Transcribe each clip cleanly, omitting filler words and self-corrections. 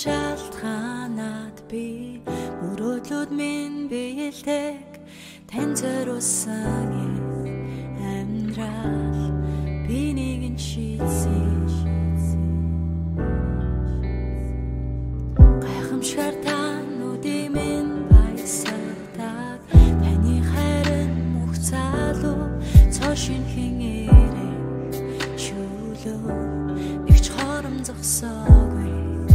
шалтгаанаад би мөрөөдлүүд минь биелдэг тань зориулсан амьдрал би нэгэн шийдсэн гайхамшигар тануудын минь баясагдаг таны хайрын мөх залуу цоошин хинээрээ чөлөө нэгч хором зогсоогүй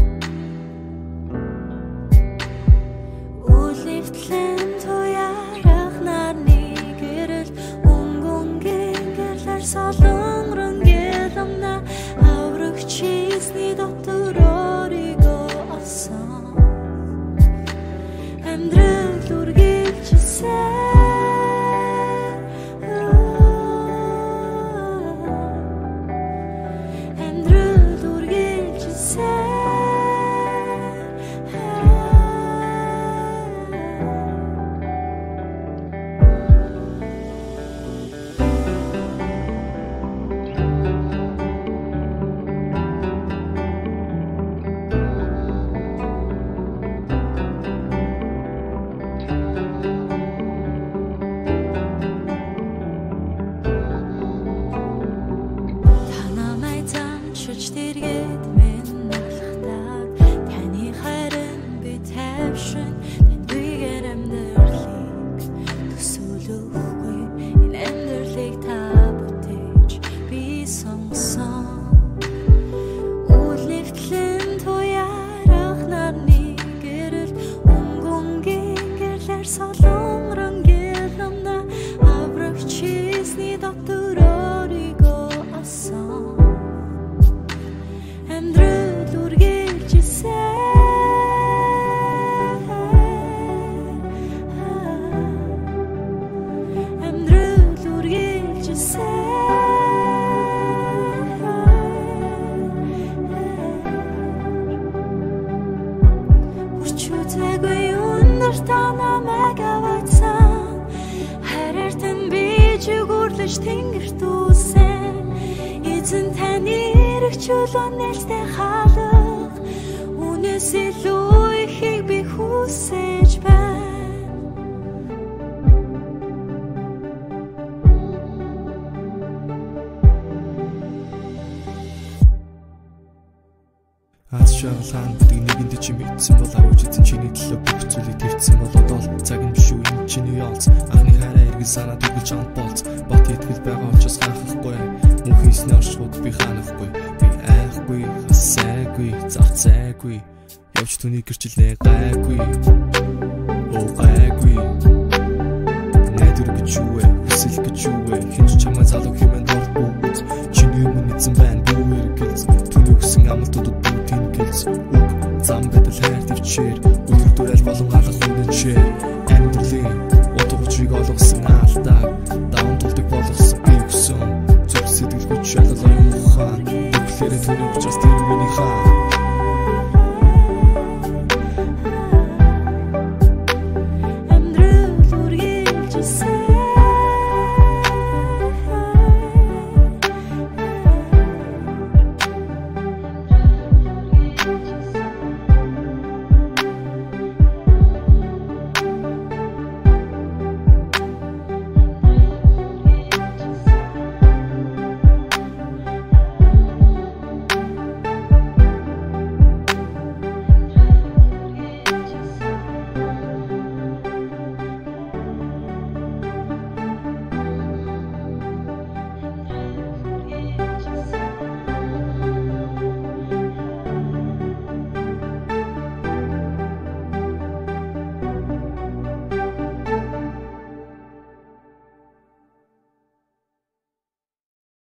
үлэвтлэн туярах нарны гэрэл өнгөнгэн гэрлэр солонгрон гэлэмнэ аврагч эзний дотор өөрийгөө олсон амьдрал үргэлжилсэн тэргээд минь алхдаг таны хайрын би тайвшин тэнийгээр амьдралыг төсөөлөхгүй энэ амьдралыг та бүтээж би сонгосон үлэвтлэн туярах нарны гэрэл өнгөнгэн гэрлэр солонгрон гэлэмнэ аврагч эзний дотор өөрийгөө олсон амьдрал үргэлжилсэн амьдрал үргэлжилсэн үрчүүтэйгүй өндөр та намайг аваадсан хайртан би жигүүрлэж тэнгэрт үсэн эзэн таны чулуун нэлтэй хаалга үнээс илүү ихийг би хүсэж байна Аз шагалгаан бүдэг нэгэнд чи мэдсэн бол авч эзэн чиний төлөө бүх зүйлийг твцсэн бол одоо цаг юм шүү энэ чиний ялц анхны хайраа эргэл санаад өгүүлж амт болц бат итгэл байгаа учраас ханхахгүй мөнх хийсний оршууд би ханахгүй гайгүй хасаагүй зарцаагүй явж түүний гэрчлээ гайгүй оо гайгүй найдвар гэж юу вэ хүсэл гэж юу вэ хинч чамаа залуу хэмээн дурдгүй чиний өмнө эзэн байна дүү эргэлз түүний өгсөн амлалтууд бүгдийг гэлз үг зам бэдэл хайр төвчээр өдөр дүрэл болон алах үнэнчээр амьдралын утгыг олгосон алдаг